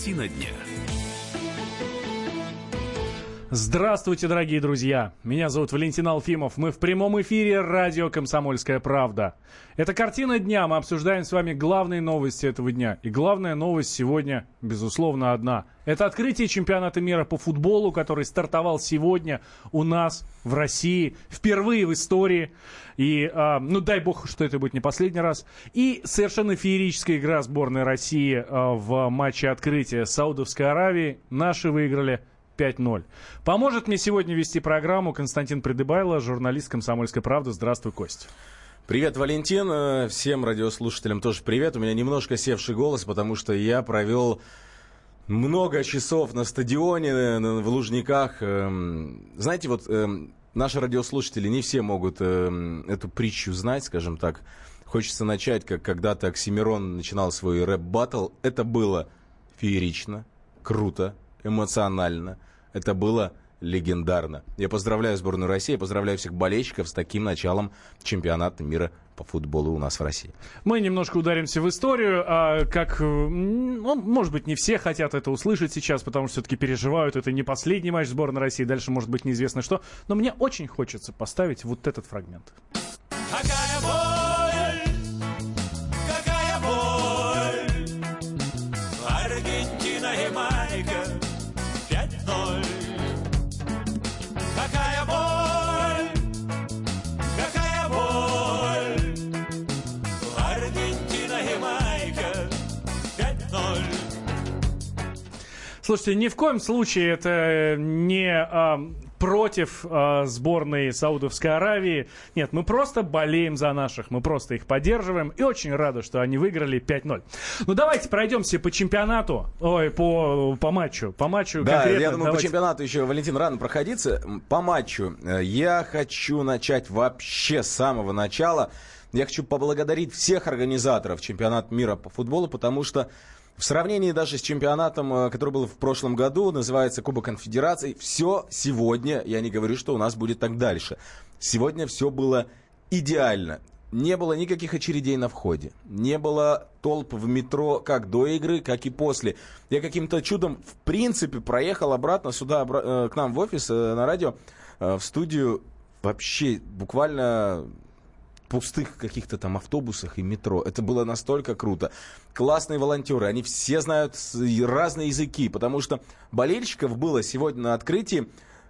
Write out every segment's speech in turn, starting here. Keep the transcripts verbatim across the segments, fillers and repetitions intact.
Картина дня. Здравствуйте, дорогие друзья! Меня зовут Валентин Алфимов. Мы в прямом эфире радио «Комсомольская правда». Это «Картина дня». Мы обсуждаем с вами главные новости этого дня. И главная новость сегодня, безусловно, одна. Это открытие чемпионата мира по футболу, который стартовал сегодня у нас в России. Впервые в истории. И, э, ну, дай бог, что это будет не последний раз. И совершенно феерическая игра сборной России э, в матче открытия с Саудовской Аравией. Наши выиграли пять ноль. Поможет мне сегодня вести программу Константин Придыбайло, журналист «Комсомольской правды». Здравствуй, Кость. Привет, Валентин. Всем радиослушателям тоже привет. У меня немножко севший голос, потому что я провел много часов на стадионе, в Лужниках. Знаете, вот наши радиослушатели не все могут эту притчу знать, скажем так. Хочется начать, как когда-то Оксимирон начинал свой рэп-баттл. Это было феерично, круто, эмоционально. Это было легендарно. Я поздравляю сборную России, поздравляю всех болельщиков с таким началом чемпионата мира по футболу у нас в России. Мы немножко ударимся в историю, а как, ну, может быть, не все хотят это услышать сейчас, потому что все-таки переживают, это не последний матч сборной России, дальше может быть неизвестно что, но мне очень хочется поставить вот этот фрагмент. Какая боль, какая боль, Аргентина и Майка пять ноль. Какая боль, какая боль, Аргентина и Майка пять ноль. Слушайте, ни в коем случае это не а, против а, сборной Саудовской Аравии. Нет, мы просто болеем за наших, мы просто их поддерживаем и очень рады, что они выиграли пять ноль. Ну давайте пройдемся по чемпионату, ой, по, по матчу, по матчу да, конкретно. Я думаю, давайте. По чемпионату еще, Валентин, рано проходиться. По матчу я хочу начать вообще с самого начала. Я хочу поблагодарить всех организаторов чемпионата мира по футболу, потому что в сравнении даже с чемпионатом, который был в прошлом году, называется Кубок Конфедераций, все сегодня, я не говорю, что у нас будет так дальше, сегодня все было идеально. Не было никаких очередей на входе, не было толп в метро как до игры, как и после. Я каким-то чудом, в принципе, проехал обратно сюда, к нам в офис, на радио, в студию, вообще буквально пустых каких-то там автобусах и метро. Это было настолько круто. Классные волонтеры, они все знают разные языки, потому что болельщиков было сегодня на открытии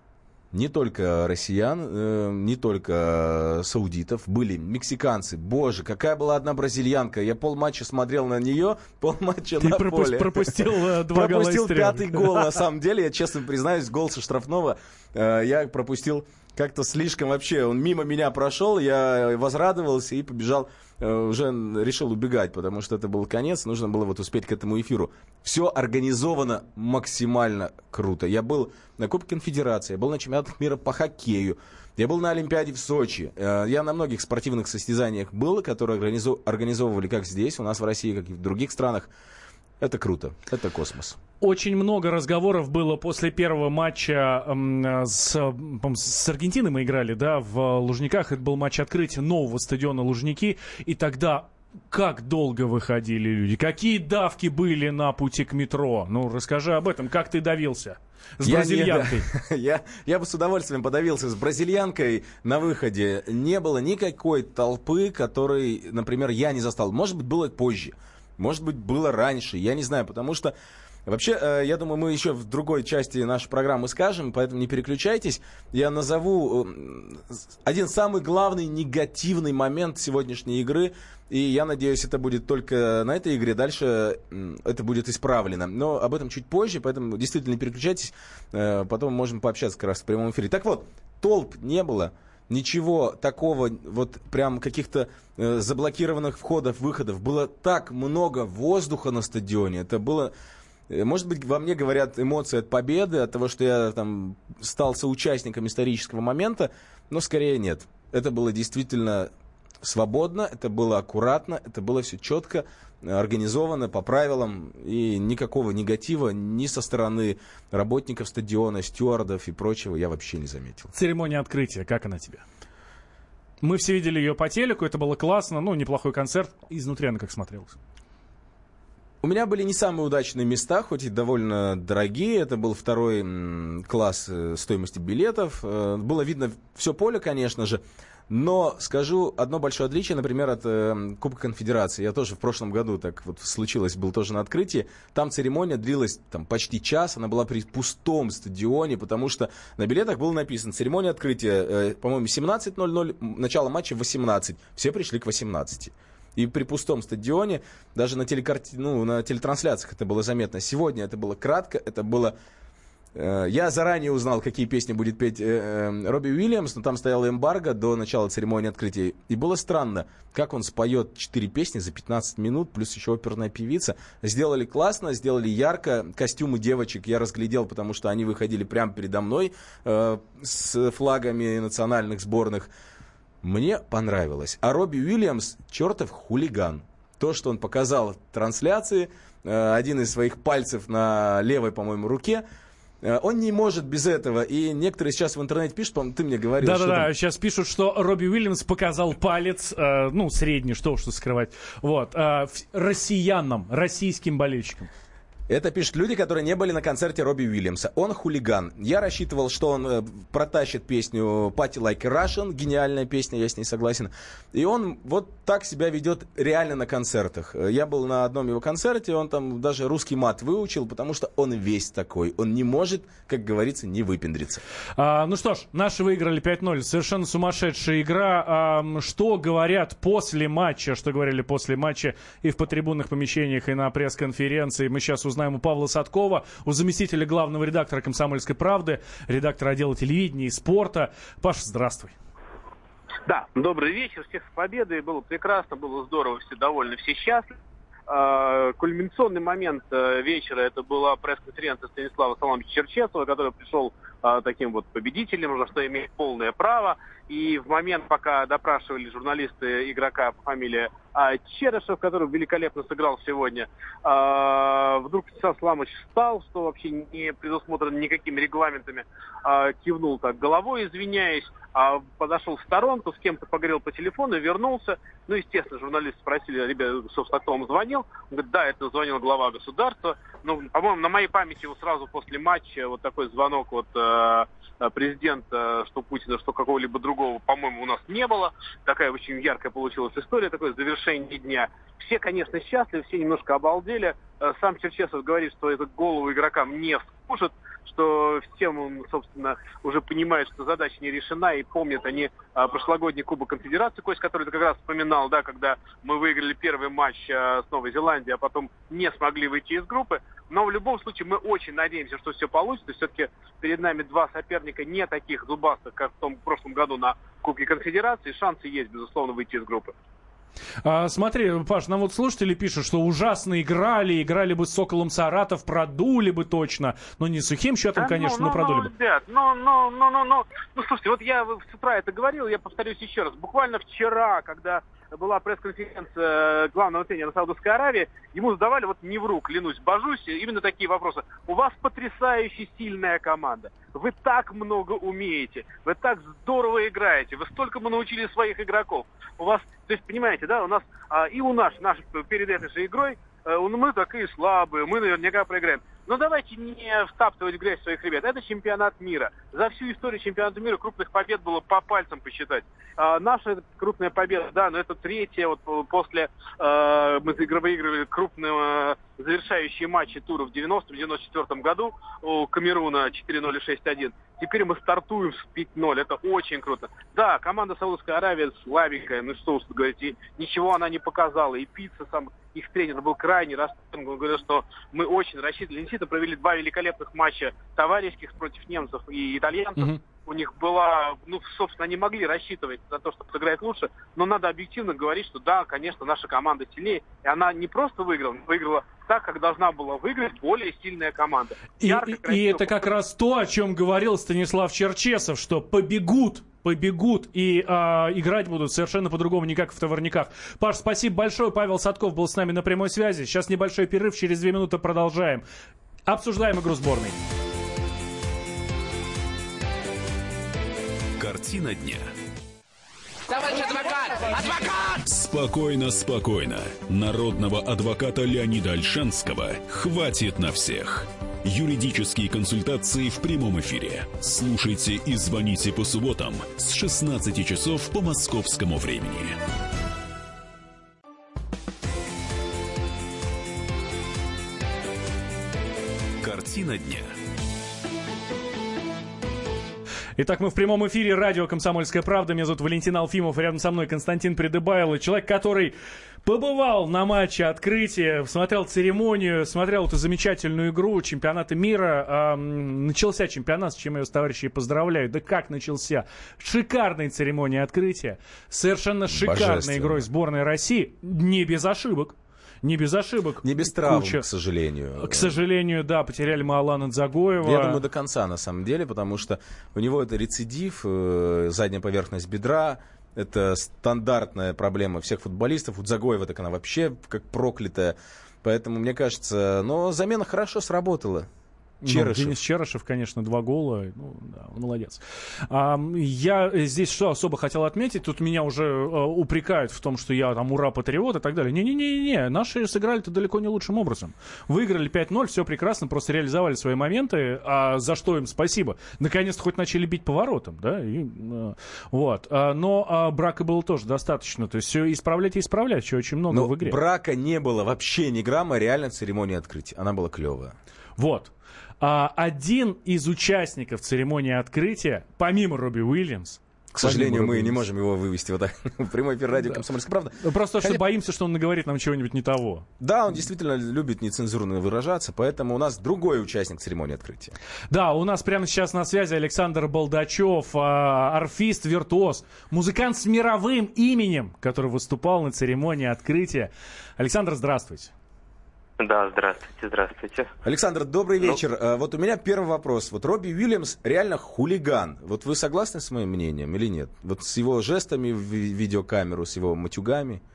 не только россиян, э, не только саудитов, были мексиканцы. Боже, какая была одна бразильянка. Я полматча смотрел на нее, полматча Ты на пропу- поле. пропустил э, два гола из Пропустил трех. пятый гол, на самом деле. Я честно признаюсь, гол со штрафного э, я пропустил как-то слишком вообще. Он мимо меня прошел, я возрадовался и побежал, э, уже решил убегать, потому что это был конец, нужно было вот успеть к этому эфиру. Все организовано максимально круто. Я был на Кубке Конфедерации, я был на чемпионатах мира по хоккею, я был на Олимпиаде в Сочи. Э, я на многих спортивных состязаниях был, которые организов... организовывали как здесь, у нас в России, как и в других странах. Это круто, это космос. Очень много разговоров было после первого матча э, с, с Аргентиной мы играли, да, в Лужниках. Это был матч открытия нового стадиона Лужники. И тогда как долго выходили люди, какие давки были на пути к метро. Ну, расскажи об этом, как ты давился с я бразильянкой. Не, я, я бы с удовольствием подавился с бразильянкой на выходе. Не было никакой толпы, которой, например, я не застал. Может быть, было позже. Может быть, было раньше, я не знаю, потому что вообще, я думаю, мы еще в другой части нашей программы скажем, поэтому не переключайтесь. Я назову один самый главный негативный момент сегодняшней игры, и я надеюсь, это будет только на этой игре, дальше это будет исправлено. Но об этом чуть позже, поэтому действительно не переключайтесь, потом можем пообщаться как раз в прямом эфире. Так вот, толп не было. Ничего такого, вот прям каких-то э, заблокированных входов, выходов. Было так много воздуха на стадионе. Это было, э, может быть, во мне говорят эмоции от победы, от того, что я там стал соучастником исторического момента, но скорее нет. Это было действительно свободно, это было аккуратно, это было все четко, организовано по правилам, и никакого негатива ни со стороны работников стадиона, стюардов и прочего я вообще не заметил. Церемония открытия, как она тебе? Мы все видели ее по телеку, это было классно, ну, неплохой концерт. Изнутри она как смотрелась? У меня были не самые удачные места, хоть и довольно дорогие. Это был второй м, класс э, стоимости билетов. Э, было видно все поле, конечно же. Но скажу одно большое отличие, например, от э, Кубка Конфедерации. Я тоже в прошлом году, так вот случилось, был тоже на открытии. Там церемония длилась там, почти час. Она была при пустом стадионе, потому что на билетах было написано: церемония открытия, э, по-моему, семнадцать ноль ноль, начало матча в восемнадцать. Все пришли к восемнадцати. И при пустом стадионе, даже на, телекарти... ну, на телетрансляциях это было заметно. Сегодня это было кратко, это было... Я заранее узнал, какие песни будет петь Робби Уильямс, но там стояла эмбарго до начала церемонии открытия. И было странно, как он споет четыре песни за пятнадцать минут, плюс еще оперная певица. Сделали классно, сделали ярко. Костюмы девочек я разглядел, потому что они выходили прямо передо мной э, с флагами национальных сборных. Мне понравилось. А Робби Уильямс — чертов хулиган. То, что он показал в трансляции, э, один из своих пальцев на левой, по-моему, руке, он не может без этого. И некоторые сейчас в интернете пишут, по-моему, ты мне говорил. Да-да-да, там... сейчас пишут, что Робби Уильямс показал палец, э, ну, средний, что уж тут скрывать, вот, э, россиянам, российским болельщикам. Это пишут люди, которые не были на концерте Робби Уильямса. Он хулиган. Я рассчитывал, что он э, протащит песню «Party Like a Russian». Гениальная песня, я с ней согласен. И он вот так себя ведет реально на концертах. Я был на одном его концерте, он там даже русский мат выучил, потому что он весь такой. Он не может, как говорится, не выпендриться. А, ну что ж, наши выиграли пять ноль. Совершенно сумасшедшая игра. А, что говорят после матча, что говорили после матча и в потрибунных помещениях, и на пресс-конференции, мы сейчас узнаем у Павла Садкова, у заместителя главного редактора «Комсомольской правды», редактора отдела телевидения и спорта. Паша, здравствуй. Да, добрый вечер, всех с победой, было прекрасно, было здорово, все довольны, все счастливы. Кульминационный момент вечера — это была пресс-конференция Станислава Саламовича Черчесова, который пришел таким вот победителем, за что имеет полное право. И в момент, пока допрашивали журналисты игрока по фамилии Черышев, который великолепно сыграл сегодня, вдруг Станислав Саламович встал, что вообще не предусмотрено никакими регламентами, кивнул так головой, извиняясь, подошел в сторонку, с кем-то поговорил по телефону, вернулся. Ну, естественно, журналисты спросили: ребята, собственно, кто вам звонил? Он говорит: да, это звонил глава государства. Ну, по-моему, на моей памяти его сразу после матча вот такой звонок вот э, президента, что Путина, что какого-либо другого, по-моему, у нас не было. Такая очень яркая получилась история, такое завершение дня. Все, конечно, счастливы, все немножко обалдели. Сам Черчесов говорит, что это голову игрокам не вскушит, что всем он, собственно, уже понимает, что задача не решена, и помнят они а, прошлогодний Кубок Конфедерации, Кость, который ты как раз вспоминал, да, когда мы выиграли первый матч а, с Новой Зеландией, а потом не смогли выйти из группы. Но в любом случае мы очень надеемся, что все получится. Все-таки перед нами два соперника не таких зубастых, как в том в прошлом году на Кубке Конфедерации. Шансы есть, безусловно, выйти из группы. А, смотри, Паш, нам вот слушатели пишут, что ужасно играли, играли бы с Соколом Саратов, продули бы точно, но не сухим счетом, да, конечно, ну, но ну, продули ну, бы. Ребят, ну, ну, ну, ну, ну, ну, слушайте, вот я с утра это говорил, я повторюсь еще раз. Буквально вчера, когда была пресс-конференция главного тренера Саудовской Аравии, ему задавали, вот не вру, клянусь, божусь, именно такие вопросы. У вас потрясающе сильная команда. Вы так много умеете, вы так здорово играете, вы столько мы научили своих игроков. У вас, то есть, понимаете, да, у нас а, и у нас, наш, перед этой же игрой, а, мы такие слабые, мы наверняка проиграем. Но давайте не втаптывать в грязь своих ребят. Это чемпионат мира. За всю историю чемпионата мира крупных побед было по пальцам посчитать. А, наша крупная победа, да, но это третья, вот после а, мы выигрывали крупные завершающие матчи тура в девяностом — девяносто четвёртом году у Камеруна четыре ноль и шесть один. Теперь мы стартуем с пять ноль. Это очень круто. Да, команда Саудовской Аравии слабенькая, ну что уж говорить, ничего она не показала. И Пицца, сам их тренер, был крайне расстроен. Он говорил, что мы очень рассчитывали. Действительно, провели два великолепных матча товарищеских против немцев и итальянцев. Mm-hmm. У них была, ну, собственно, они могли рассчитывать на то, что сыграет лучше, но надо объективно говорить, что да, конечно, наша команда сильнее, и она не просто выиграла, выиграла так, как должна была выиграть более сильная команда. И, Ярко, и, красиво, и это как раз то, о чем говорил Станислав Черчесов, что побегут, побегут и э, играть будут совершенно по-другому, не как в товарниках. Паш, спасибо большое. Павел Садков был с нами на прямой связи. Сейчас небольшой перерыв, через две минуты продолжаем. Обсуждаем игру сборной. Картина дня. Товарищ адвокат! Адвокат! Спокойно, спокойно. Народного адвоката Леонида Ольшанского хватит на всех. Юридические консультации в прямом эфире. Слушайте и звоните по субботам с шестнадцати часов по московскому времени. Картина дня. Итак, мы в прямом эфире радио «Комсомольская правда». Меня зовут Валентин Алфимов. Рядом со мной Константин Придыбайло. Человек, который побывал на матче открытия, смотрел церемонию, смотрел эту замечательную игру чемпионата мира. А, начался чемпионат, с чем я его с товарищей поздравляю. Да как начался? Шикарная церемония открытия. Совершенно шикарной игрой сборной России. Не без ошибок. Не без ошибок. Не без травм, Куча. к сожалению. К сожалению, да, потеряли мы Алана Дзагоева. Я думаю, до конца, на самом деле, потому что у него это рецидив, э, задняя поверхность бедра. Это стандартная проблема всех футболистов. У Дзагоева так она вообще как проклятая. Поэтому, мне кажется, но замена хорошо сработала. Ну, Денис Черышев, конечно, два гола. Ну, да, он молодец. А, я здесь что особо хотел отметить. Тут меня уже а, упрекают в том, что я там ура-патриот и так далее. Не-не-не, наши сыграли-то далеко не лучшим образом. Выиграли пять ноль, все прекрасно, просто реализовали свои моменты, а за что им спасибо. Наконец-то хоть начали бить поворотом, да, и, а, вот. А, но а, брака было тоже достаточно. То есть все исправлять и исправлять, еще очень много но в игре. Брака не было вообще ни грамма, реально в церемонии открытия. Она была клевая. Вот. А, один из участников церемонии открытия, помимо Робби Уильямс, к сожалению, мы не можем его вывести вот так в прямой эфир радио «Комсомольская правда». Просто что боимся, что он наговорит нам чего-нибудь не того. Да, он действительно любит нецензурно выражаться, поэтому у нас другой участник церемонии открытия. Да, у нас прямо сейчас на связи Александр Болдачев, арфист, виртуоз, музыкант с мировым именем, который выступал на церемонии открытия. Александр, здравствуйте. Да, здравствуйте, здравствуйте. Александр, добрый ну... вечер. Вот у меня первый вопрос. Вот Робби Уильямс реально хулиган. Вот вы согласны с моим мнением или нет? Вот с его жестами в видеокамеру, с его матюгами?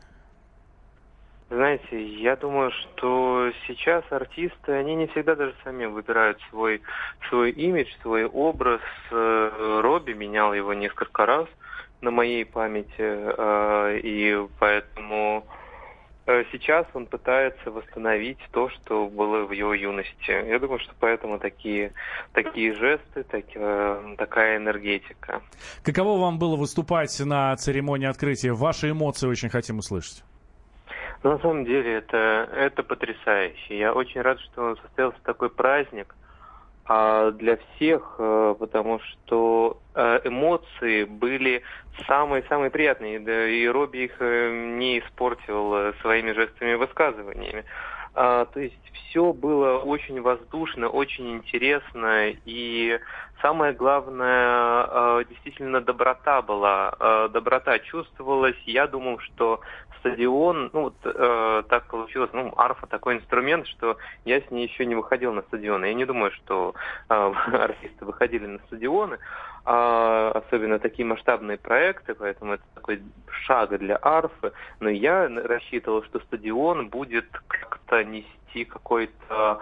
Знаете, я думаю, что сейчас артисты, они не всегда даже сами выбирают свой, свой имидж, свой образ. Робби менял его несколько раз на моей памяти, и поэтому... Сейчас он пытается восстановить то, что было в его юности. Я думаю, что поэтому такие, такие жесты, так, такая энергетика. Каково вам было выступать на церемонии открытия? Ваши эмоции очень хотим услышать. Ну, на самом деле это, это потрясающе. Я очень рад, что состоялся такой праздник для всех, потому что эмоции были самые-самые приятные, да, и Робби их не испортил своими жестами и высказываниями. А, то есть все было очень воздушно, очень интересно, и самое главное, действительно доброта была, доброта чувствовалась. Я думал, что стадион, ну вот э, так получилось, ну, арфа такой инструмент, что я с ней еще не выходил на стадионы. Я не думаю, что э, артисты выходили на стадионы, э, особенно такие масштабные проекты, поэтому это такой шаг для арфы. Но я рассчитывал, что стадион будет как-то нести какой-то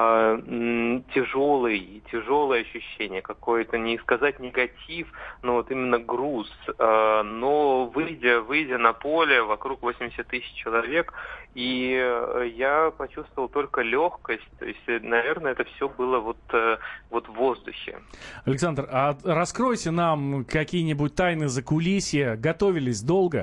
э, тяжелый, тяжелое ощущение, какой-то, не сказать негатив, но вот именно груз. Э, но выйдя, выйдя на поле, вокруг восемьдесят тысяч человек, и я почувствовал только легкость, то есть, наверное, это все было вот, вот в воздухе. Александр, а раскройте нам какие-нибудь тайны закулисья, готовились долго?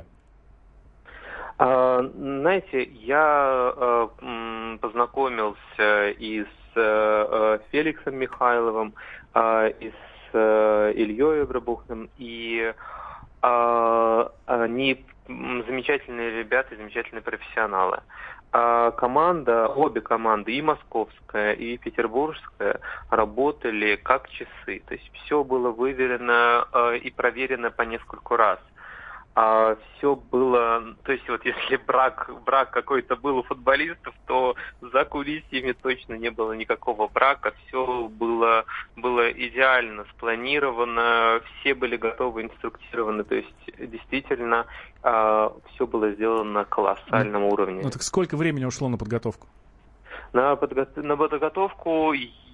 А, знаете, я а, м, познакомился и с а, Феликсом Михайловым, а, и с а, Ильей Обрабухным, и а, они замечательные ребята, замечательные профессионалы. А команда, обе команды, и московская, и петербургская, работали как часы. То есть все было выверено э, и проверено по нескольку раз. А все было, то есть вот если брак, брак какой-то был у футболистов, то за кулисьями точно не было никакого брака, все было, было идеально спланировано, все были готовы, инструктированы, то есть действительно а, все было сделано на колоссальном ну, уровне. Ну так сколько времени ушло на подготовку? На, подго... на подготовку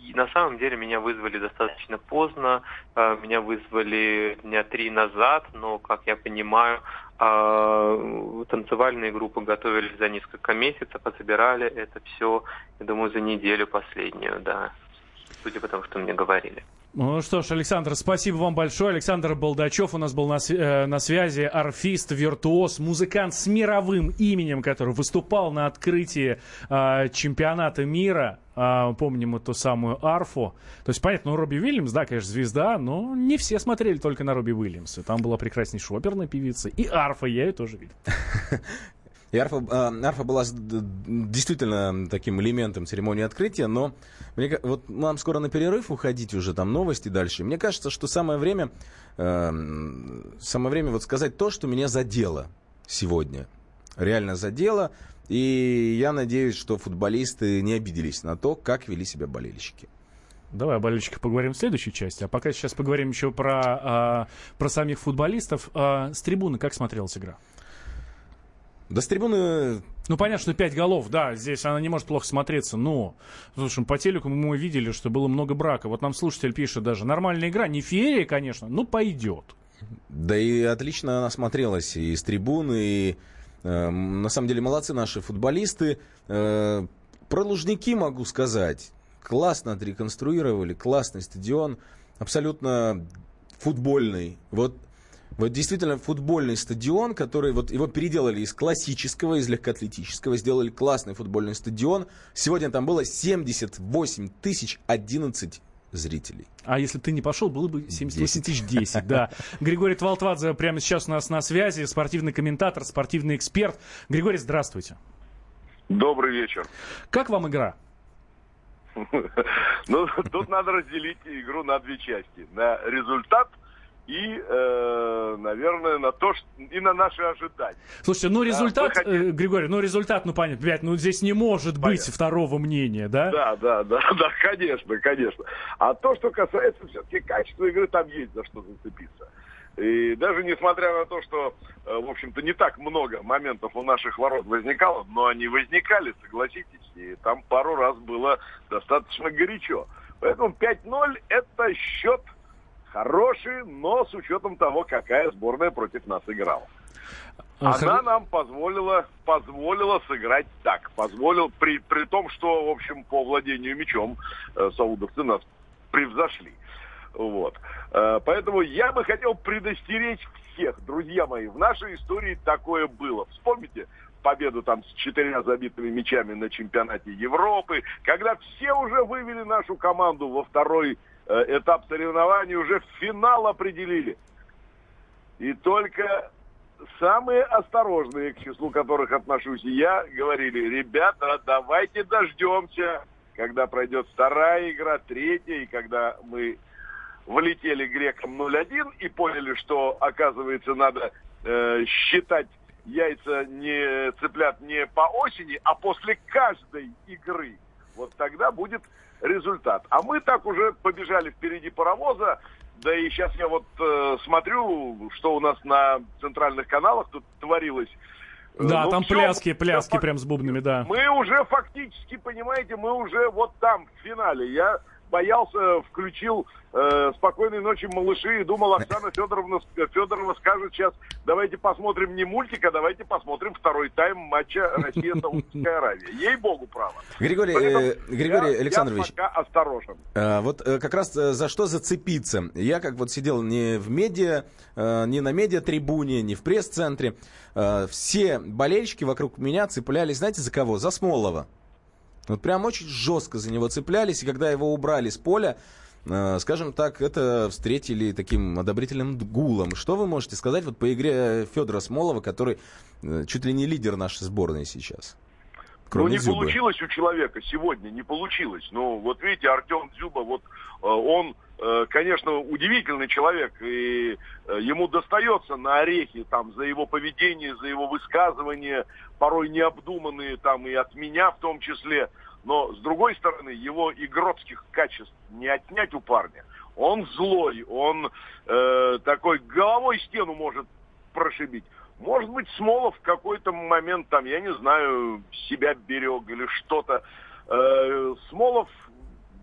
и на самом деле меня вызвали достаточно поздно, э, меня вызвали дня три назад, но, как я понимаю, э, танцевальные группы готовились за несколько месяцев, а собирали это все, я думаю, за неделю последнюю, да, судя по тому, что мне говорили. Ну что ж, Александр, спасибо вам большое. Александр Болдачев у нас был на, э, на связи, арфист, виртуоз, музыкант с мировым именем, который выступал на открытии э, чемпионата мира. Э, помним мы ту самую арфу. То есть, понятно, ну, Робби Уильямс, да, конечно, звезда, но не все смотрели только на Робби Уильямса. Там была прекраснейшая оперная певица. И арфа, я ее тоже видел. И арфа, э, арфа была действительно таким элементом церемонии открытия, но мне, вот нам скоро на перерыв уходить уже, там новости дальше. Мне кажется, что самое время, э, самое время вот сказать то, что меня задело сегодня. Реально задело. И я надеюсь, что футболисты не обиделись на то, как вели себя болельщики. Давай о болельщиках поговорим в следующей части. А пока сейчас поговорим еще про, э, про самих футболистов. Э, с трибуны как смотрелась игра? Да с трибуны... Ну, понятно, что пять голов, да, здесь она не может плохо смотреться, но, слушай, по телеку мы видели, что было много брака. Вот нам слушатель пишет даже, нормальная игра, не феерия, конечно, но пойдет. Да и отлично она смотрелась и с трибуны, и э, на самом деле молодцы наши футболисты. Э, про Лужники могу сказать, классно отреконструировали, классный стадион, абсолютно футбольный. Вот Вот действительно футбольный стадион, который вот его переделали из классического, из легкоатлетического, сделали классный футбольный стадион. Сегодня там было семьдесят восемь тысяч одиннадцать зрителей. А если ты не пошел, было бы семьдесят восемь тысяч десять, да. Григорий Твалтвадзе прямо сейчас у нас на связи, спортивный комментатор, спортивный эксперт. Григорий, здравствуйте. Добрый вечер. Как вам игра? Ну, тут надо разделить игру на две части. На результат и, э, наверное, на то, что и на наши ожидания. Слушайте, ну результат, да, хотим... э, Григорий, ну результат, ну понятно, блядь, ну здесь не может понятно. быть второго мнения, да? Да, да, да, да, конечно, конечно. А то, что касается все-таки качества игры, там есть за что зацепиться. И даже несмотря на то, что, в общем-то, не так много моментов у наших ворот возникало, но они возникали, согласитесь, и там пару раз было достаточно горячо. Поэтому пять ноль это счет хороший, но с учетом того, какая сборная против нас играла. Она Хор... нам позволила, позволила сыграть так. Позволил, при, при том, что, в общем, по владению мячом э, саудовцы нас превзошли. Вот. Э, поэтому я бы хотел предостеречь всех, друзья мои. В нашей истории такое было. Вспомните победу там с четырьмя забитыми мячами на чемпионате Европы, когда все уже вывели нашу команду во второй этап соревнований, уже в финал определили. И только самые осторожные, к числу которых отношусь и я, говорили: ребята, давайте дождемся, когда пройдет вторая игра, третья, и когда мы влетели грекам ноль один и поняли, что, оказывается, надо э, считать яйца не цыплят не по осени, а после каждой игры. Вот тогда будет результат. А мы так уже побежали впереди паровоза. Да и сейчас я вот э, смотрю, что у нас на центральных каналах тут творилось. Да, ну, там все, пляски, пляски все, прям с бубнами, да. Мы уже фактически, понимаете, мы уже вот там, в финале. Я боялся, включил э, «Спокойной ночи, малыши» и думал, Оксана Федоровна, Федорова скажет сейчас: давайте посмотрим не мультик, а давайте посмотрим второй тайм матча Россия-Саудовская Аравия. Ей-богу, право. Григорий, э, Григорий я, Александрович, я пока осторожен. Э, вот э, как раз э, за что зацепиться. Я как вот сидел не в медиа, э, не на медиа-трибуне, не в пресс-центре. Э, все болельщики вокруг меня цеплялись, знаете, за кого? За Смолова. Вот прям очень жестко за него цеплялись, и когда его убрали с поля, э, скажем так, это встретили таким одобрительным гулом. Что вы можете сказать вот по игре Федора Смолова, который э, чуть ли не лидер нашей сборной сейчас? Ну, не Дзюбы. Получилось у человека сегодня, не получилось. Ну, вот видите, Артем Дзюба, вот э, он, э, конечно, удивительный человек, и э, ему достается на орехи там за его поведение, за его высказывания, порой необдуманные там и от меня в том числе. Но, с другой стороны, его игротских качеств не отнять у парня. Он злой, он э, такой головой стену может прошибить. Может быть, Смолов в какой-то момент, там, я не знаю, себя берег или что-то. Э, Смолов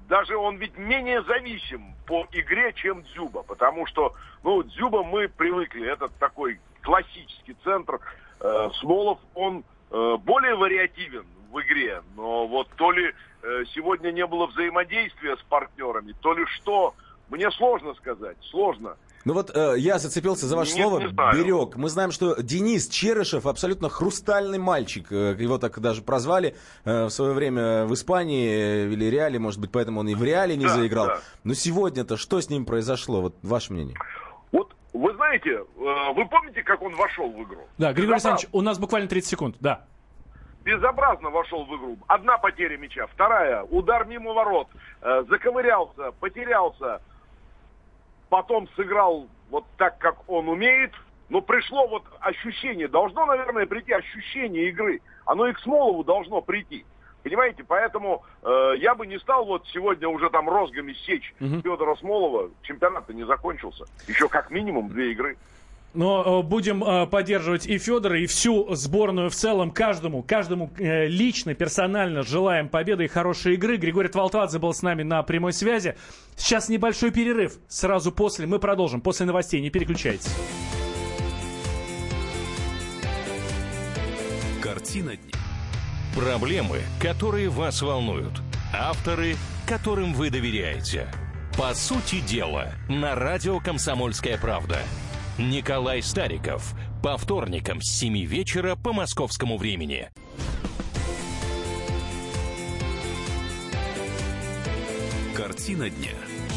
даже он ведь менее зависим по игре, чем Дзюба. Потому что, ну, Дзюба мы привыкли, это такой классический центр. Э, Смолов, он э, более вариативен в игре. Но вот то ли э, сегодня не было взаимодействия с партнерами, то ли что, мне сложно сказать, сложно. Ну вот э, я зацепился за ваше Нет, слово, не знаю. берег. Мы знаем, что Денис Черышев абсолютно хрустальный мальчик. Э, Его так даже прозвали э, в свое время в Испании э, или Реале, может быть, поэтому он и в Реале не Да, заиграл. да. Но сегодня-то что с ним произошло? Вот ваше мнение. Вот вы знаете, э, вы помните, как он вошел в игру? Да, Григорий Безобразно. Александрович, у нас буквально тридцать секунд, да. Безобразно вошел в игру. Одна потеря мяча, вторая, удар мимо ворот, э, заковырялся, потерялся, потом сыграл вот так, как он умеет. Но пришло вот ощущение, должно, наверное, прийти ощущение игры. Оно и к Смолову должно прийти. Понимаете, поэтому э, я бы не стал вот сегодня уже там розгами сечь Мгм. Федора Смолова. Чемпионат-то не закончился. Еще как минимум две игры. Но э, будем э, поддерживать и Федора, и всю сборную в целом. Каждому, каждому э, лично, персонально желаем победы и хорошей игры. Григорий Твалтвадзе был с нами на прямой связи. Сейчас небольшой перерыв. Сразу после мы продолжим. После новостей. Не переключайтесь. Картина дня. Проблемы, которые вас волнуют. Авторы, которым вы доверяете. По сути дела, на радио «Комсомольская правда». Николай Стариков. По вторникам с семи вечера по московскому времени. Картина дня.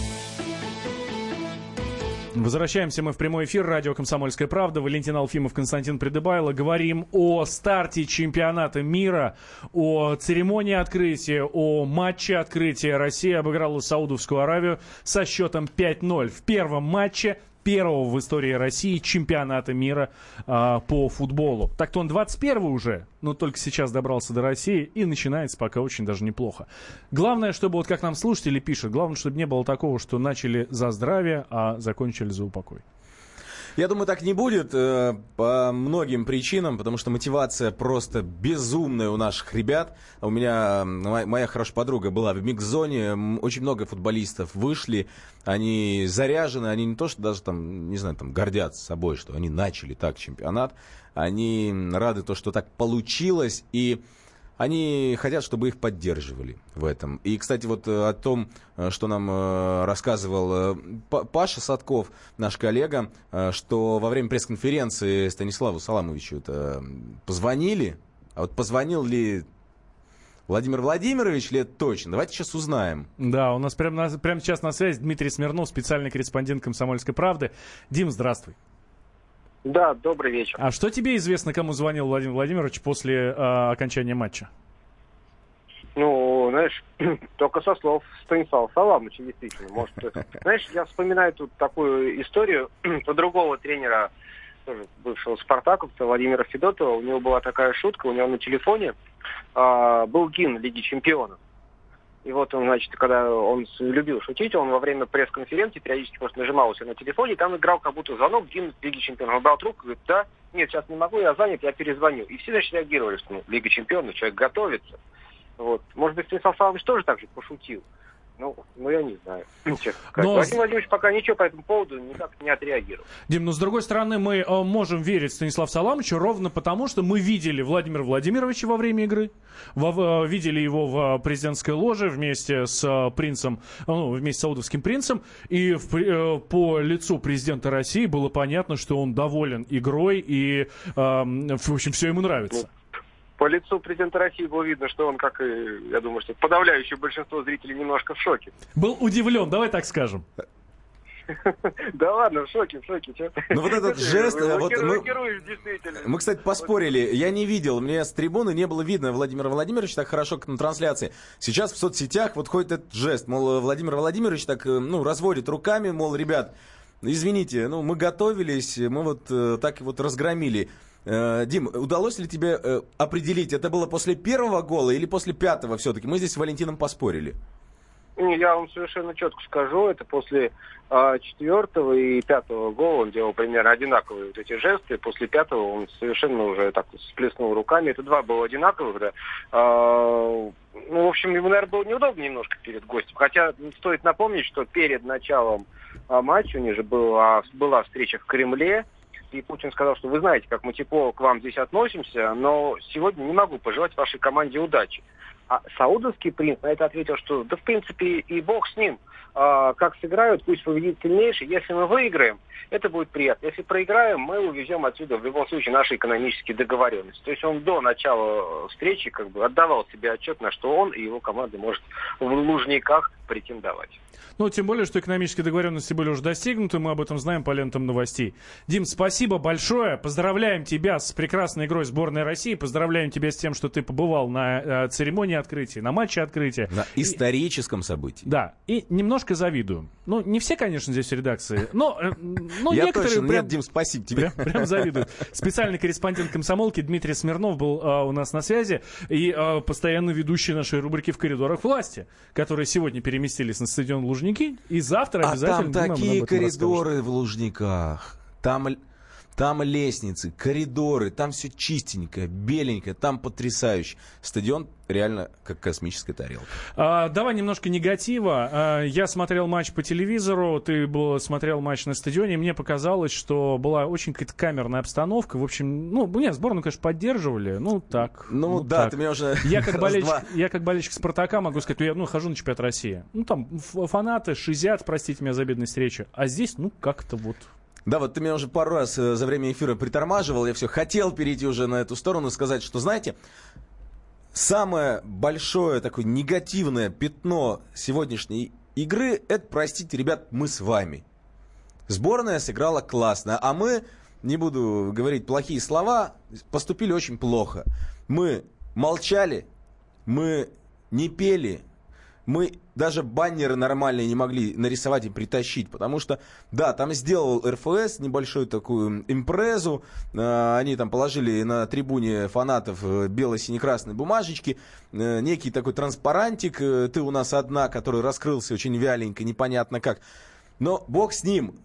Возвращаемся мы в прямой эфир. Радио «Комсомольская правда». Валентин Алфимов, Константин Придыбайло. Говорим о старте чемпионата мира, о церемонии открытия, о матче открытия. Россия обыграла Саудовскую Аравию со счетом пять ноль. В первом матче первого в истории России чемпионата мира а, по футболу. Так-то он двадцать первый уже, но только сейчас добрался до России и начинается пока очень даже неплохо. Главное, чтобы, вот как нам слушатели пишут, главное, чтобы не было такого, что начали за здравие, а закончили за упокой. Я думаю, так не будет э, по многим причинам, потому что мотивация просто безумная у наших ребят. У меня моя, моя хорошая подруга была в микс-зоне, очень много футболистов вышли, они заряжены, они не то, что даже там, не знаю, там гордятся собой, что они начали так чемпионат, они рады то, что так получилось, и они хотят, чтобы их поддерживали в этом. И, кстати, вот о том, что нам рассказывал Паша Садков, наш коллега, что во время пресс-конференции Станиславу Саламовичу позвонили. А вот позвонил ли Владимир Владимирович, ли это точно? Давайте сейчас узнаем. Да, у нас прямо, на, прямо сейчас на связи Дмитрий Смирнов, специальный корреспондент «Комсомольской правды». Дим, здравствуй. Да, добрый вечер. А что тебе известно, кому звонил Владимир Владимирович после э, окончания матча? Ну, знаешь, только со слов Станислава Саламовича, действительно. Может, знаешь, я вспоминаю тут такую историю про другого тренера, тоже бывшего спартаковца, Владимира Федотова. У него была такая шутка, у него на телефоне э, был гимн Лиги Чемпионов. И вот он, значит, когда он любил шутить, он во время пресс-конференции периодически просто нажимал у себя на телефоне, и там играл как будто звонок, гимн Лиги Чемпионов. Он брал трубку и говорит: да, нет, сейчас не могу, я занят, я перезвоню. И все, значит, реагировали, что ну, Лига Чемпионов, человек готовится. Вот. Может быть, Станислав Саламович тоже так же пошутил. Ну, ну, я не знаю, честно сказать. Но... Владимир Владимирович пока ничего по этому поводу никак не отреагировал. Дим, но с другой стороны, мы э, можем верить Станиславу Саламовичу ровно потому, что мы видели Владимира Владимировича во время игры, во, э, видели его в э, президентской ложе вместе с э, принцем, э, ну, вместе с саудовским принцем, и в, э, по лицу президента России было понятно, что он доволен игрой, и, э, в общем, все ему нравится. По лицу президента России было видно, что он, как и, я думаю, что подавляющее большинство зрителей, немножко в шоке. Был удивлен, давай так скажем. Да ладно, в шоке, в шоке. Ну вот этот жест... Мы, кстати, поспорили. Я не видел, мне с трибуны не было видно Владимира Владимировича так хорошо, как на трансляции. Сейчас в соцсетях вот ходит этот жест. Мол, Владимир Владимирович так, ну, разводит руками, мол, ребят, извините, ну, мы готовились, мы вот так вот разгромили. Дим, удалось ли тебе э, определить, это было после первого гола или после пятого все-таки? Мы здесь с Валентином поспорили. Не, я вам совершенно четко скажу, это после а, четвертого и пятого гола он делал примерно одинаковые вот эти жесты. После пятого он совершенно уже так всплеснул руками. Это два было одинаковых, да. А, ну, в общем, ему, наверное, было неудобно немножко перед гостем. Хотя стоит напомнить, что перед началом а, матча у них же была, была встреча в Кремле. И Путин сказал, что вы знаете, как мы тепло к вам здесь относимся, но сегодня не могу пожелать вашей команде удачи. А саудовский принц на это ответил, что да в принципе и бог с ним. А, как сыграют, пусть победит сильнейший. Если мы выиграем, это будет приятно. Если проиграем, мы увезем отсюда в любом случае наши экономические договоренности. То есть он до начала встречи как бы отдавал себе отчет, на что он и его команда может в Лужниках претендовать. Ну, тем более, что экономические договоренности были уже достигнуты, мы об этом знаем по лентам новостей. Дим, спасибо большое, поздравляем тебя с прекрасной игрой сборной России, поздравляем тебя с тем, что ты побывал на э, церемонии открытия, на матче открытия. На историческом и, событии. Да, и немножко завидую. Ну, не все, конечно, здесь в редакции, но, э, но Я некоторые... точно, прям, нет, Дим, спасибо тебе. Прям, прям завидуют. Специальный корреспондент «Комсомолки» Дмитрий Смирнов был э, у нас на связи, и э, постоянно ведущий нашей рубрики «В коридорах власти», которые сегодня переместились на стадион Лужники. И завтра обязательно... А там такие коридоры в Лужниках. Там, там лестницы, коридоры, там все чистенькое, беленькое, там потрясающе. Стадион реально как космическая тарелка. А, давай немножко негатива. А, я смотрел матч по телевизору, ты был, смотрел матч на стадионе, и мне показалось, что была очень какая-то камерная обстановка. В общем, ну, нет, сборную, конечно, поддерживали. Ну, так. Ну, ну да, так. ты меня уже... Я как, болельщик, я как болельщик «Спартака» могу сказать, я ну, хожу на чемпионат России. Ну, там фанаты шизят, простите меня за бедность речи. А здесь, ну, как-то вот... Да, вот ты меня уже пару раз э, за время эфира притормаживал, я все хотел перейти уже на эту сторону и сказать, что, знаете, самое большое такое негативное пятно сегодняшней игры, это, простите, ребят, мы с вами. Сборная сыграла классно, а мы, не буду говорить плохие слова, поступили очень плохо. Мы молчали, мы не пели, мы даже баннеры нормальные не могли нарисовать и притащить, потому что, да, там сделал эр эф эс небольшую такую импрезу, э, они там положили на трибуне фанатов э, бело-сине-красные бумажечки, э, некий такой транспарантик, э, ты у нас одна, который раскрылся очень вяленько, непонятно как, но бог с ним.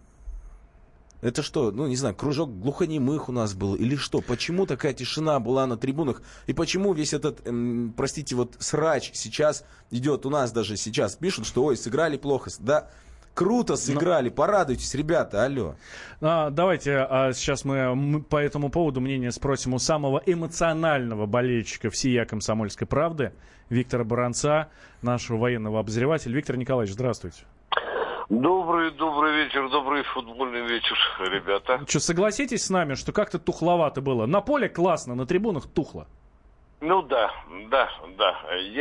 Это что, ну, не знаю, кружок глухонемых у нас был или что? Почему такая тишина была на трибунах? И почему весь этот, эм, простите, вот срач сейчас идет у нас даже сейчас? Пишут, что, ой, сыграли плохо. Да, круто сыграли, Но... порадуйтесь, ребята, алло. А, давайте а, сейчас мы, мы по этому поводу мнение спросим у самого эмоционального болельщика всей «Комсомольской правды» Виктора Баранца, нашего военного обозревателя. Виктор Николаевич, здравствуйте. Добрый, добрый вечер, добрый футбольный вечер, ребята. Что, согласитесь с нами, что как-то тухловато было? На поле классно, на трибунах тухло. Ну да, да, да.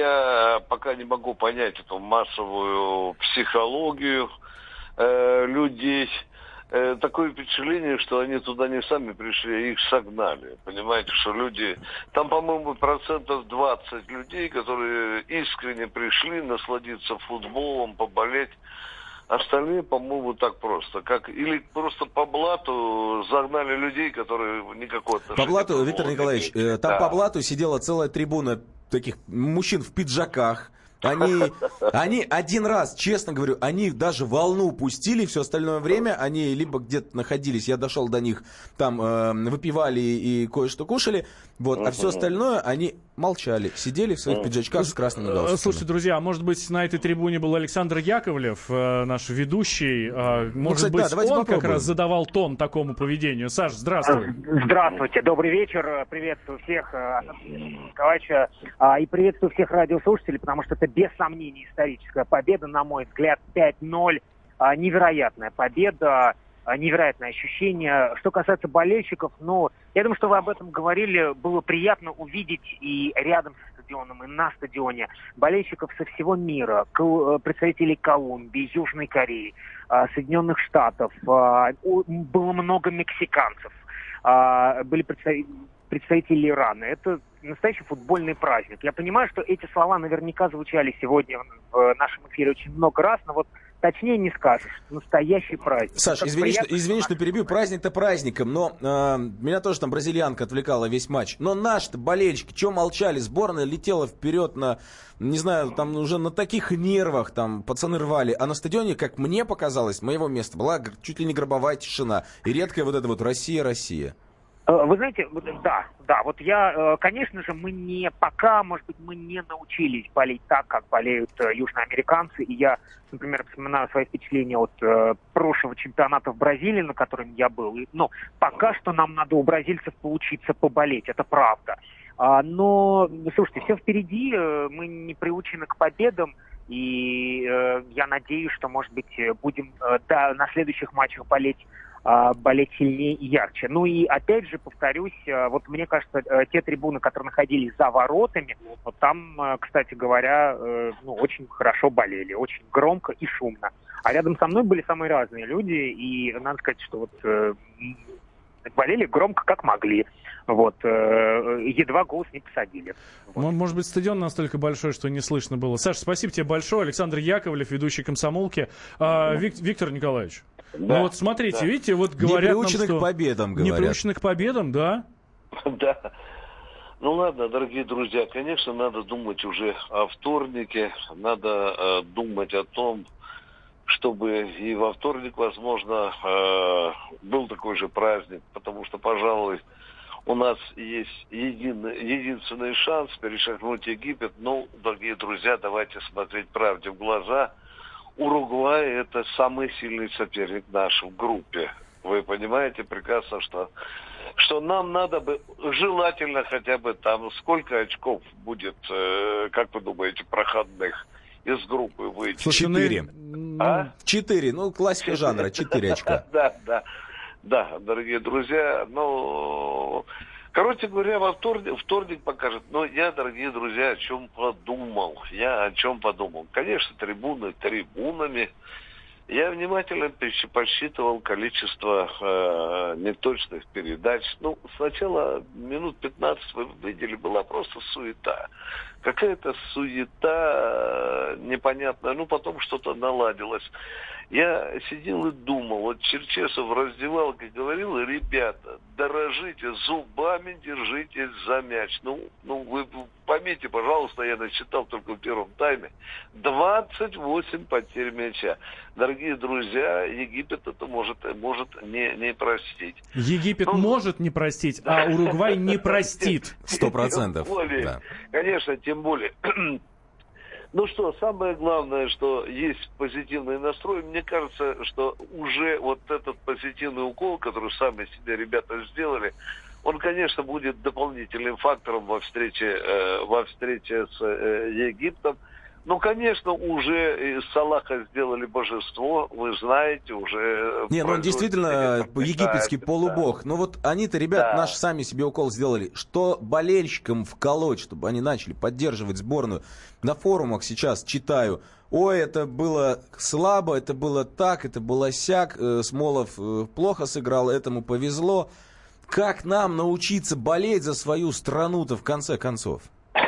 Я пока не могу понять эту массовую психологию э, людей. Э, такое впечатление, что они туда не сами пришли, их согнали. Понимаете, что люди... Там, по-моему, процентов двадцать людей, которые искренне пришли насладиться футболом, поболеть. Остальные, по-моему, так просто. Как, или просто по блату загнали людей, которые никакого отношения... По блату, Виктор Николаевич, э, там да. по блату сидела целая трибуна таких мужчин в пиджаках. Они, они один раз, честно говорю, они даже волну пустили, все остальное время они либо где-то находились, я дошел до них, там э, выпивали и кое-что кушали, вот, а все остальное они молчали, сидели в своих пиджачках с красными галстуками. Слушайте, друзья, а может быть на этой трибуне был Александр Яковлев, э, наш ведущий, э, может ну, кстати, быть да, он попробуем. Как раз задавал тон такому поведению. Саш, здравствуй. Здравствуйте, добрый вечер, приветствую всех, Николаевича, и приветствую всех радиослушателей, потому что это без сомнений историческая победа, на мой взгляд, пять ноль. Невероятная победа, невероятное ощущение. Что касается болельщиков, ну, я думаю, что вы об этом говорили, было приятно увидеть и рядом со стадионом, и на стадионе болельщиков со всего мира, представителей Колумбии, Южной Кореи, Соединенных Штатов, было много мексиканцев, были представители представители Ирана. Это настоящий футбольный праздник. Я понимаю, что эти слова наверняка звучали сегодня в нашем эфире очень много раз, но вот точнее не скажешь. Настоящий праздник. Саш, Как извини, что, приятно, извини, что перебью. Праздник-то праздником, но э, меня тоже там бразильянка отвлекала весь матч. Но наши-то болельщики, что молчали? Сборная летела вперед на, не знаю, там уже на таких нервах, там пацаны рвали. А на стадионе, как мне показалось, моего места была чуть ли не гробовая тишина. И редкая вот эта вот «Россия, Россия». Вы знаете, да, да, вот я, конечно же, мы не, пока, может быть, мы не научились болеть так, как болеют южноамериканцы, и я, например, вспоминаю свои впечатления от э, прошлого чемпионата в Бразилии, на котором я был, и, но пока что нам надо у бразильцев поучиться поболеть, это правда. А, но, слушайте, все впереди, мы не приучены к победам, и э, я надеюсь, что, может быть, будем э, да, на следующих матчах болеть болеть сильнее и ярче. Ну и опять же, повторюсь, вот мне кажется, те трибуны, которые находились за воротами, вот там, кстати говоря, ну, очень хорошо болели, очень громко и шумно. А рядом со мной были самые разные люди, и надо сказать, что вот э, болели громко, как могли. Вот, э, едва голос не посадили. Вот. Может быть, стадион настолько большой, что не слышно было. Саша, спасибо тебе большое. Александр Яковлев, ведущий «Комсомолки». А, Вик, Виктор Николаевич, да, ну вот смотрите, да. Видите, вот говорят нам, что... Не приучены к победам, говорят. Не приучены к победам, да? Да. Ну ладно, дорогие друзья, конечно, надо думать уже о вторнике, надо э, думать о том, чтобы и во вторник, возможно, э, был такой же праздник, потому что, пожалуй, у нас есть един, единственный шанс перешагнуть Египет. Ну, дорогие друзья, давайте смотреть правде в глаза. Уругвай – это самый сильный соперник наш в группе. Вы понимаете прекрасно, что, что нам надо бы, желательно хотя бы там, сколько очков будет, э, как вы думаете, проходных из группы выйти? Четыре. А? Четыре. Ну, классика жанра. Четыре очка. Да, да. Да, дорогие друзья, ну, короче говоря, во вторник, вторник покажет. Но я, дорогие друзья, о чем подумал. Я о чем подумал. Конечно, трибуны трибунами. Я внимательно посчитывал количество э, неточных передач. Ну, сначала минут пятнадцать, вы видели, была просто суета. Какая-то суета непонятная. Ну, потом что-то наладилось. Я сидел и думал, вот Черчесов в раздевалке говорил: ребята, дорожите, зубами держитесь за мяч. Ну, ну вы поймите, пожалуйста, я насчитал только в первом тайме двадцать восемь потерь мяча. Дорогие друзья, Египет это может, может не, не простить. Египет ну, может не простить, а Уругвай не простит. Сто процентов. Конечно, тем более. Ну что, самое главное, что есть позитивный настрой. Мне кажется, что уже вот этот позитивный укол, который сами себе ребята сделали, он, конечно, будет дополнительным фактором во встрече, э, во встрече с э, Египтом. Ну, конечно, уже из Салаха сделали божество, вы знаете, уже... Не, ну он действительно египетский полубог. Но вот они-то, ребят, да. наши сами себе укол сделали. Что болельщикам вколоть, чтобы они начали поддерживать сборную. На форумах сейчас читаю: ой, это было слабо, это было так, это было сяк, Смолов плохо сыграл, этому повезло. Как нам научиться болеть за свою страну-то в конце концов?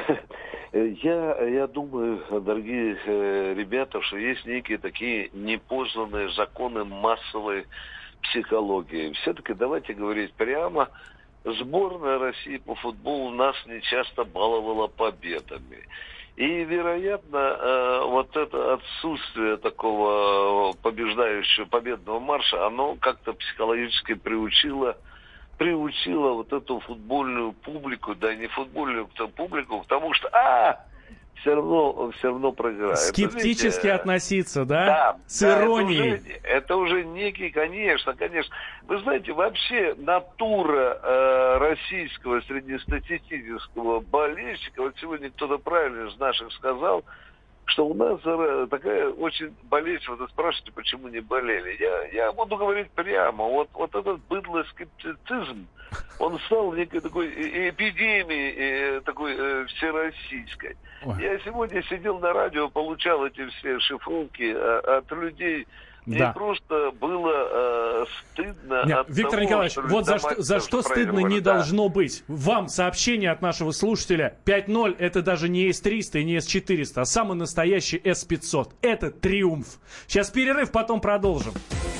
Я, я думаю, дорогие э, ребята, что есть некие такие непознанные законы массовой психологии. Все-таки давайте говорить прямо, сборная России по футболу нас не часто баловала победами. И, вероятно, э, вот это отсутствие такого побеждающего победного марша, оно как-то психологически приучило приучила вот эту футбольную публику, да не футбольную публику, потому что, а, все равно, все равно проиграет. Скептически Видите, относиться, да? Да. С иронией. Это уже, это уже некий, конечно, конечно. Вы знаете, вообще натура э, российского среднестатистического болельщика, вот сегодня кто-то правильно из наших сказал, что у нас такая очень болезнь, вот вы спрашиваете, почему не болели. Я, я буду говорить прямо, вот, вот этот быдлый скептицизм, он стал некой такой эпидемией, такой э, всероссийской. Ой. Я сегодня сидел на радио, получал эти все шифровки от людей, Да. И просто было э, стыдно Нет, от Виктор того, Николаевич, что вот за что, за что стыдно не да. должно быть. Вам сообщение от нашего слушателя: пять ноль это даже не эс триста и не эс четыреста, а самый настоящий эс пятьсот. Это триумф. Сейчас перерыв, потом продолжим.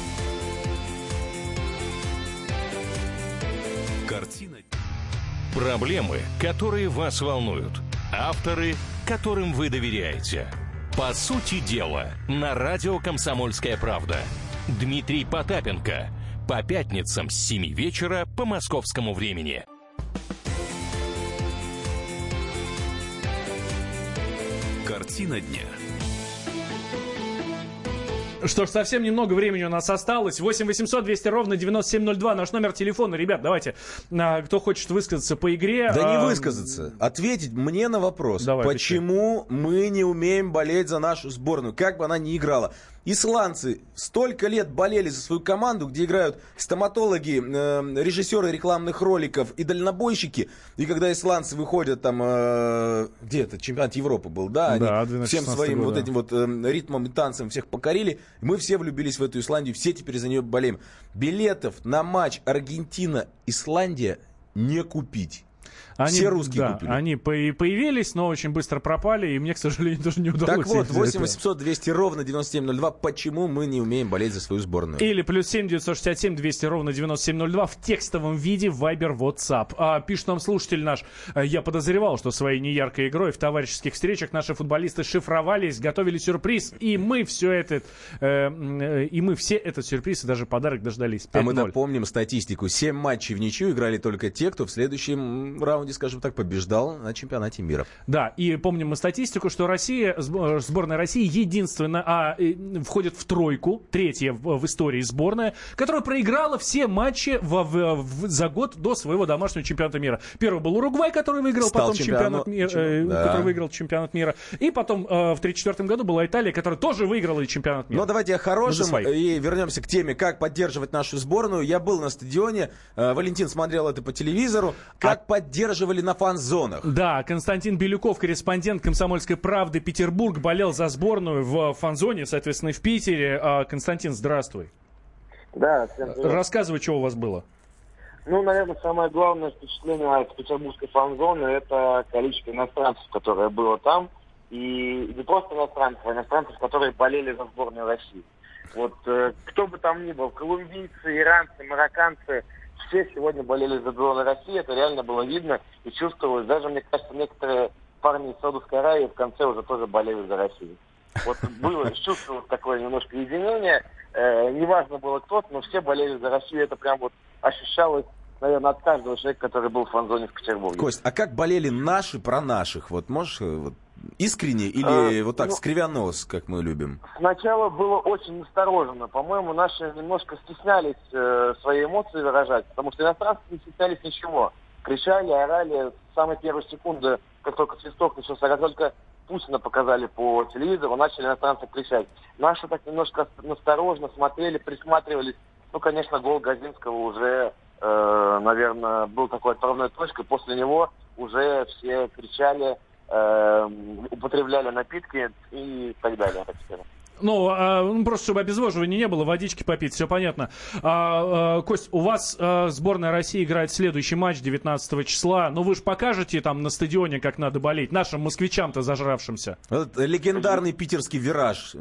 Картина. Проблемы, которые вас волнуют. Авторы, которым вы доверяете. По сути дела, на радио «Комсомольская правда». Дмитрий Потапенко. По пятницам с семи вечера по московскому времени. Картина дня. Что ж, совсем немного времени у нас осталось. восемь восемьсот двести ровно девяносто семь ноль два. Наш номер телефона. Ребят, давайте, а, кто хочет высказаться по игре. Да а... не высказаться. Ответить мне на вопрос. Давай, почему отвечай. Мы не умеем болеть за нашу сборную, как бы она ни играла. Исландцы столько лет болели за свою команду, где играют стоматологи, э, режиссеры рекламных роликов и дальнобойщики. И когда исландцы выходят там, э, где это, чемпионат Европы был, да? Да, они всем своим года. Вот этим вот э, ритмом и танцем всех покорили. Мы все влюбились в эту Исландию, все теперь за нее болеем. Билетов на матч Аргентина-Исландия не купить. Они, все русские да, купили. Они появились, но очень быстро пропали, и мне, к сожалению, тоже не удалось. Так вот, восемь восемьсот двести ровно девяносто семь ноль два. Почему мы не умеем болеть за свою сборную? Или плюс семь девятьсот шестьдесят семь двести ровно девяносто семь ноль два в текстовом виде Viber, WhatsApp. А, пишет нам слушатель наш: я подозревал, что своей неяркой игрой в товарищеских встречах наши футболисты шифровались, готовили сюрприз, и мы все это, э, э, и мы все этот сюрприз и даже подарок дождались. пять ноль. А мы напомним статистику. Семь матчей в ничью играли только те, кто в следующем раунде, скажем так, побеждал на чемпионате мира. Да, и помним мы статистику, что Россия, сборная России единственная, а, входит в тройку, третья в, в истории сборная, которая проиграла все матчи в, в, в, за год до своего домашнего чемпионата мира. Первый был Уругвай, который выиграл Стал потом чемпионат мира, э, да. который выиграл чемпионат мира. И потом э, в тридцать четвёртом году была Италия, которая тоже выиграла и чемпионат мира. Но давайте о хорошем и вернемся к теме, как поддерживать нашу сборную. Я был на стадионе, э, Валентин смотрел это по телевизору. Как а... поддерживали на фан-зонах. Да, Константин Белюков, корреспондент «Комсомольской правды» Петербург, болел за сборную в фан-зоне, соответственно, в Питере. А, Константин, здравствуй. Да, всем привет. Рассказывай, что у вас было. Ну, наверное, самое главное впечатление от петербургской фан-зоны — это количество иностранцев, которое было там. И не просто иностранцев, а иностранцев, которые болели за сборную России. Вот э, кто бы там ни был, колумбийцы, иранцы, марокканцы, все сегодня болели за сборную России, это реально было видно и чувствовалось. Даже, мне кажется, некоторые парни из Саудовской Аравии в конце уже тоже болели за Россию. Вот было, чувствовалось такое немножко единение. Э, неважно было кто, но все болели за Россию. Это прям вот ощущалось, наверное, от каждого человека, который был в фан-зоне в Петербурге. Кость, а как болели наши про наших? Вот можешь вот, искренне или а, вот так, ну, скривя нос, как мы любим? Сначала было очень настороженно. По-моему, наши немножко стеснялись э, свои эмоции выражать, потому что иностранцы не стеснялись ничего. Кричали, орали с самой первой секунды, как только свисток начался, как только Путина показали по телевизору, начали иностранцы кричать. Наши так немножко насторожно смотрели, присматривались. Ну, конечно, гол Газинского уже, э, наверное, был такой отправной точкой. После него уже все кричали, э, употребляли напитки и так далее. Так сказать. Ну, а, ну, просто чтобы обезвоживания не было, водички попить, все понятно. А, а, Кость, у вас а, сборная России играет следующий матч девятнадцатого числа. Ну, вы же покажете там на стадионе, как надо болеть, нашим москвичам-то зажравшимся. Вот легендарный питерский вираж.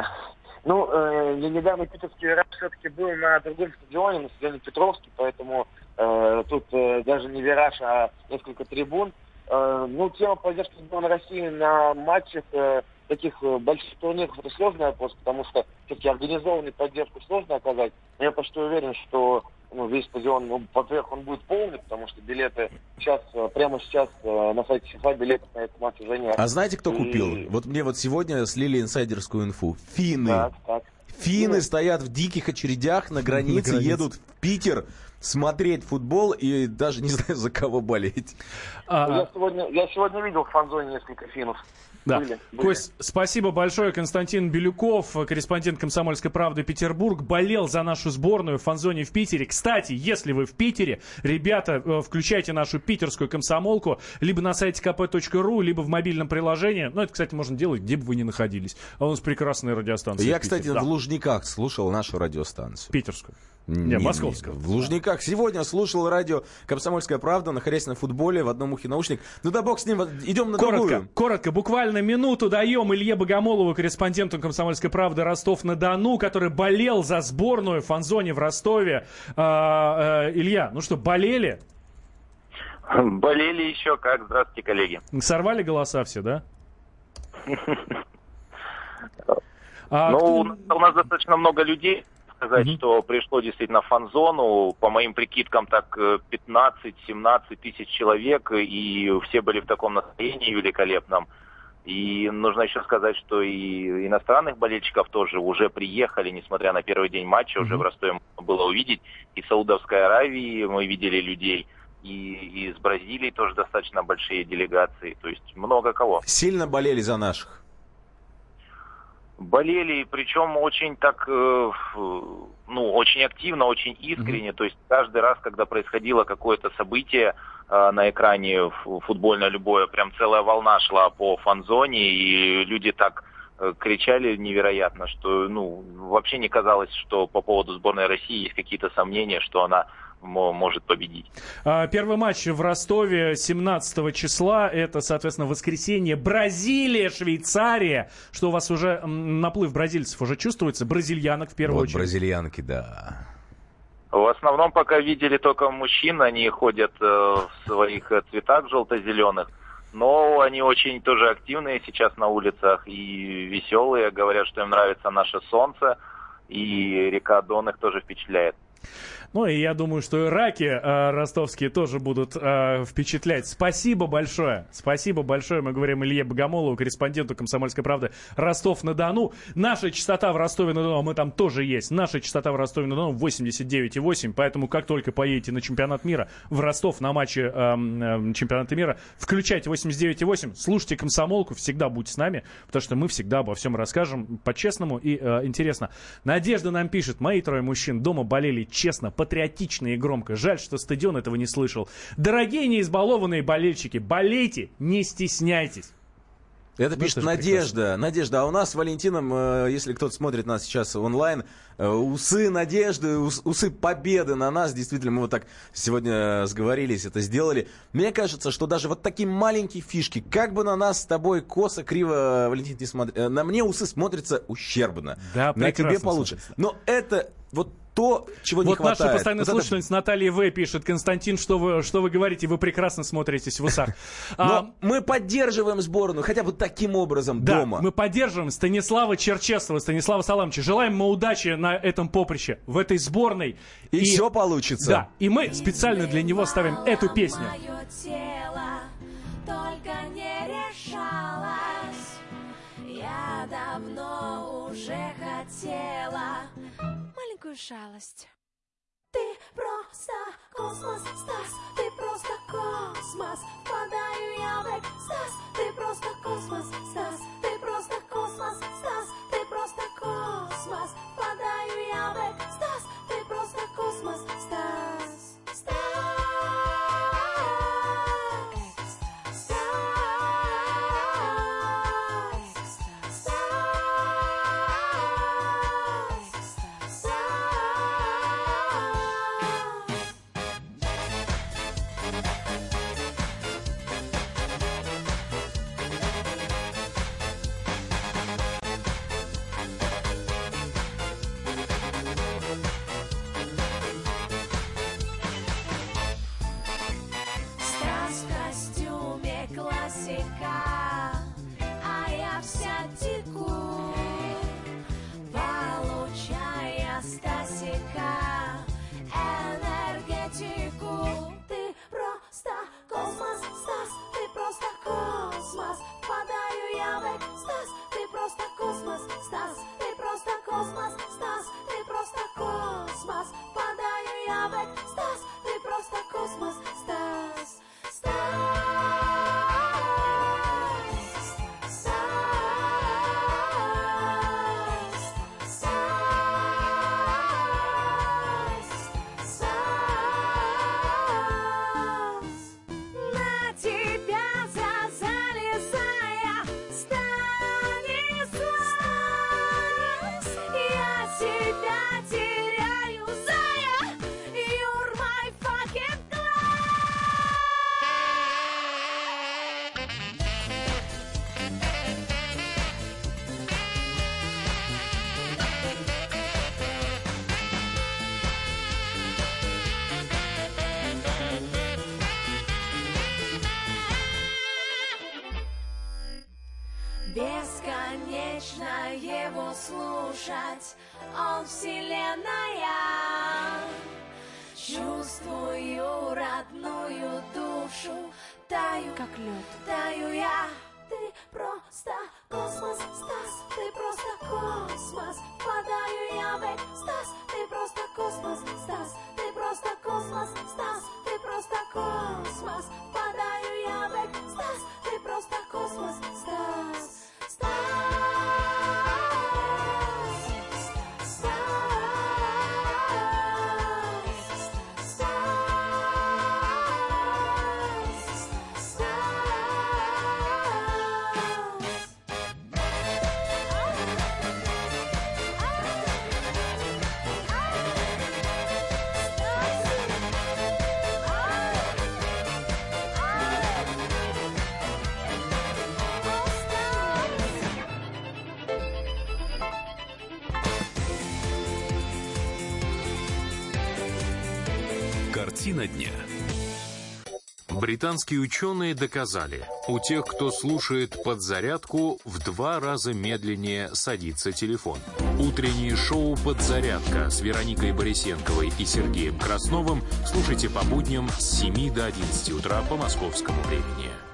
Ну, э, легендарный питерский вираж все-таки был на другом стадионе, на стадионе Петровский, поэтому э, тут э, даже не вираж, а несколько трибун. Э, ну, тема поддержки сборной России на матчах э, таких больших турниров — это сложный вопрос, потому что все-таки организованную поддержку сложно оказать. Но я почти уверен, что ну, весь стадион, ну, во-первых, он будет полный, потому что билеты сейчас, прямо сейчас на сайте ФИФА билеты на этот матч уже нет. А знаете, кто И... купил? Вот мне вот сегодня слили инсайдерскую инфу. Финны. Так, так. Финны ну, стоят в диких очередях на границе, на границе. едут Питер смотреть футбол и даже не знаю, за кого болеть. А... Я, сегодня, я сегодня видел в фан-зоне несколько финнов. Да. Были, были. Кость, спасибо большое. Константин Белюков, корреспондент «Комсомольской правды» Петербург, болел за нашу сборную в фан-зоне в Питере. Кстати, если вы в Питере, ребята, включайте нашу питерскую комсомолку либо на сайте ка пэ точка ру, либо в мобильном приложении. Ну, это, кстати, можно делать, где бы вы ни находились. А у нас прекрасная радиостанция. Я, в Питере. кстати, да. в Лужниках слушал нашу радиостанцию. Питерскую. Не, не, московскую. В Лужниках. Сегодня слушал радио «Комсомольская правда», находясь на футболе, в одном ухе наушник. Ну да бог с ним, идем на коротко, другую. Коротко, буквально минуту даем Илье Богомолову, корреспонденту «Комсомольской правды» Ростов-на-Дону, который болел за сборную в фан-зоне в Ростове. А, а, Илья, ну что, болели? Болели еще как. Здравствуйте, коллеги. Сорвали голоса все, да? Ну, у нас достаточно много людей. Сказать, mm-hmm. что пришло действительно в фан-зону, по моим прикидкам, так пятнадцать-семнадцать тысяч человек, и все были в таком настроении великолепном. И нужно еще сказать, что и иностранных болельщиков тоже уже приехали, несмотря на первый день матча, mm-hmm. уже в Ростове можно было увидеть. И в Саудовской Аравии мы видели людей, и из Бразилии тоже достаточно большие делегации, то есть много кого. Сильно болели за наших? Болели, причем очень так, э, ну, очень активно, очень искренне. Mm-hmm. То есть каждый раз, когда происходило какое-то событие э, на экране футбольное любое, прям целая волна шла по фан-зоне, и люди так э, кричали невероятно, что, ну, вообще не казалось, что по поводу сборной России есть какие-то сомнения, что она может победить. Первый матч в Ростове семнадцатого числа. Это, соответственно, воскресенье. Бразилия, Швейцария. Что у вас уже наплыв бразильцев уже чувствуется? Бразильянок в первую вот очередь. Бразильянки, да. В основном пока видели только мужчин. Они ходят э, в своих цветах желто-зеленых. Но они очень тоже активные сейчас на улицах и веселые. Говорят, что им нравится наше солнце. И река Дон их тоже впечатляет. Ну и я думаю, что и раки э, ростовские тоже будут э, впечатлять. Спасибо большое. Спасибо большое. Мы говорим Илье Богомолову, корреспонденту «Комсомольской правды» Ростов-на-Дону. Наша частота в Ростове-на-Дону, мы там тоже есть. Наша частота в Ростове-на-Дону восемьдесят девять и восемь. Поэтому как только поедете на чемпионат мира в Ростов на матче э, э, чемпионата мира, включайте восемьдесят девять и восемь, слушайте «Комсомолку», всегда будьте с нами, потому что мы всегда обо всем расскажем по-честному и э, интересно. Надежда нам пишет: мои трое мужчин дома болели честно, патриотично и громко. Жаль, что стадион этого не слышал. Дорогие неизбалованные болельщики, болейте, не стесняйтесь. Это пишет ну, Надежда. Прекрасно. Надежда, а у нас с Валентином, э, если кто-то смотрит нас сейчас онлайн, э, усы надежды, ус, усы победы на нас. Действительно, мы вот так сегодня сговорились, это сделали. Мне кажется, что даже вот такие маленькие фишки, как бы на нас с тобой косо, криво, Валентин, не смотри, на мне усы смотрятся ущербно. Да, на тебе получше. Смотрится. Но это вот то, чего не вот хватает. Вот наша постоянная вот слушательница это... Наталья В. пишет: Константин, что вы, что вы говорите? Вы прекрасно смотритесь в усах. Но а, мы поддерживаем сборную хотя бы таким образом да, дома. Мы поддерживаем Станислава Черчесова, Станислава Саламовича. Желаем ему удачи на этом поприще, в этой сборной. И, и все получится. Да, и мы специально для него ставим эту песню. Мое тело только не решалось. Я давно уже хотела маленькую шалость. Ты просто космос, Стас, ты просто космос. Впадаю я в экстаз. Ты просто космос, Стас, ты просто космос, Стас, ты просто космос. Впадаю я в экстаз. Ты просто космос, Стас, Стас. Бесконечно его слушать, он вселенная. Чувствую родную душу, таю, как лед, таю я. Ты просто космос, Стас, ты просто космос. Впадаю я в экстаз, ты просто космос, Стас, ты просто космос, Стас, ты просто космос. Впадаю я в экстаз, ты просто космос, Стас. Картина дня. Британские ученые доказали, у тех, кто слушает «Подзарядку», в два раза медленнее садится телефон. Утреннее шоу «Подзарядка» с Вероникой Борисенковой и Сергеем Красновым слушайте по будням с семи до одиннадцати утра по московскому времени.